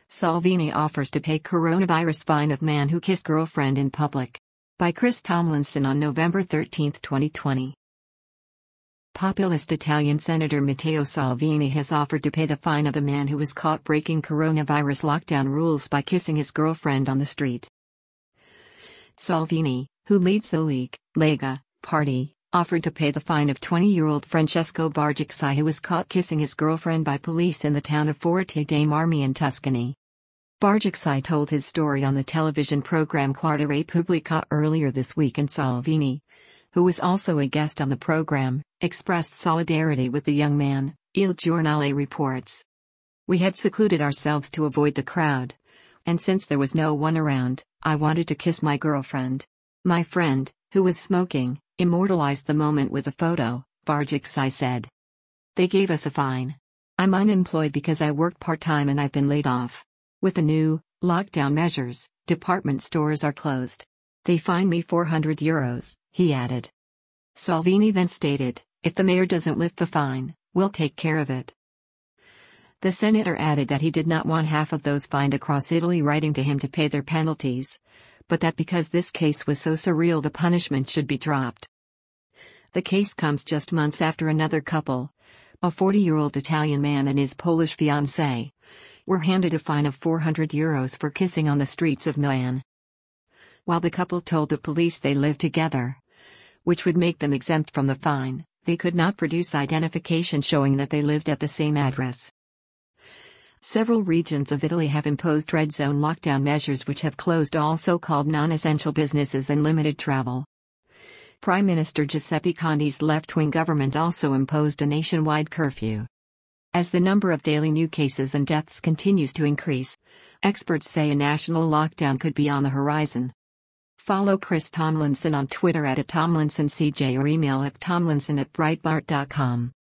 Salvini offers to pay coronavirus fine of man who kissed girlfriend in public. By Chris Tomlinson on November 13, 2020. Populist Italian Senator Matteo Salvini has offered to pay the fine of the man who was caught breaking coronavirus lockdown rules by kissing his girlfriend on the street. Salvini, who leads the Lega party, offered to pay the fine of 20-year-old Francesco Bargicsai, who was caught kissing his girlfriend by police in the town of Forte dei Marmi in Tuscany. Bargicsai told his story on the television program Quarta Repubblica earlier this week, and Salvini, who was also a guest on the program, expressed solidarity with the young man, Il Giornale reports. "We had secluded ourselves to avoid the crowd. And since there was no one around, I wanted to kiss my girlfriend. My friend, who was smoking, immortalized the moment with a photo," Bargicsai said. "They gave us a fine. I'm unemployed because I work part-time and I've been laid off. With the new lockdown measures, department stores are closed. They fined me €400, he added. Salvini then stated, "If the mayor doesn't lift the fine, we'll take care of it." The senator added that he did not want half of those fined across Italy writing to him to pay their penalties, but that because this case was so surreal, the punishment should be dropped. The case comes just months after another couple, a 40-year-old Italian man and his Polish fiancée, were handed a fine of €400 for kissing on the streets of Milan. While the couple told the police they lived together, which would make them exempt from the fine, they could not produce identification showing that they lived at the same address. Several regions of Italy have imposed red zone lockdown measures which have closed all so-called non-essential businesses and limited travel. Prime Minister Giuseppe Conte's left-wing government also imposed a nationwide curfew. As the number of daily new cases and deaths continues to increase, experts say a national lockdown could be on the horizon. Follow Chris Tomlinson on Twitter @TomlinsonCJ or email at tomlinson@breitbart.com.